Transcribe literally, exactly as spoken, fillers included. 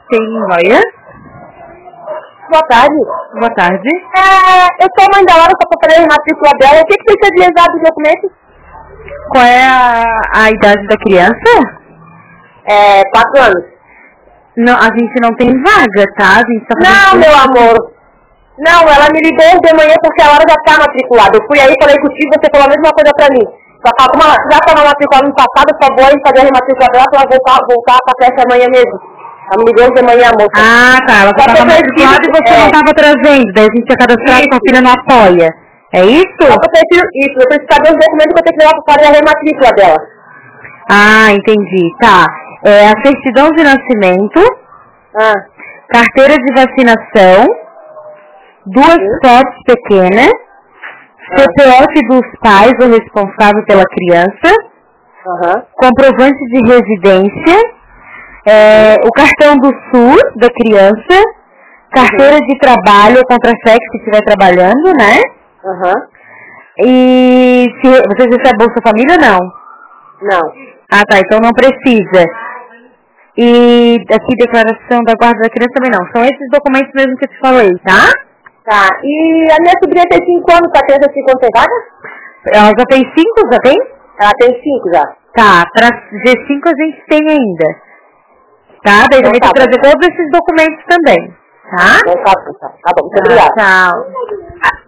Sim, olha. Boa tarde. Boa tarde. É, eu sou mãe da Laura, só para fazer a matrícula dela. O que, que precisa de exato do documento? Qual é a, a idade da criança? É, quatro anos. Não, a gente não tem vaga, tá? A gente tá Não, meu amor. Não, ela me ligou de manhã porque a Laura já tá matriculada. Eu fui aí, falei contigo, você falou a mesma coisa pra mim. Só que como ela já estava matriculada no passado, eu só vou aí fazer a rematrícula dela pra ela voltar, voltar pra festa amanhã mesmo. Ela me ligou de manhã, moça. Ah, tá. Ela já estava matriculada e você é. não estava trazendo. Daí a gente ia cadastrar que sua filha não apoia. É isso? Só que eu preciso, isso, eu preciso saber os documentos que eu tenho que levar pra fazer a rematrícula dela. Ah, entendi. Tá. É a certidão de nascimento, ah. carteira de vacinação, duas Sim. fotos pequenas, ah. C P F dos pais ou responsável pela criança, uhum. comprovante de residência, é, o cartão do SUS da criança, carteira uhum. de trabalho ou contra-cheque se estiver trabalhando, né? Uhum. E se vocês recebem Bolsa Família ou não? Não. Ah, tá. Então não precisa. E aqui declaração da guarda da criança também não. São esses documentos mesmo que eu te falei, tá? Tá. E a minha sobrinha tem cinco anos, tá criança cinco anos tem vaga? Ela já tem cinco, já tem? Ela tem cinco já. Tá. Pra G cinco a gente tem ainda. Tá? Daí também tem que trazer todos esses documentos também. Tá? Então, tá, tá, tá bom. Muito obrigada. Tchau.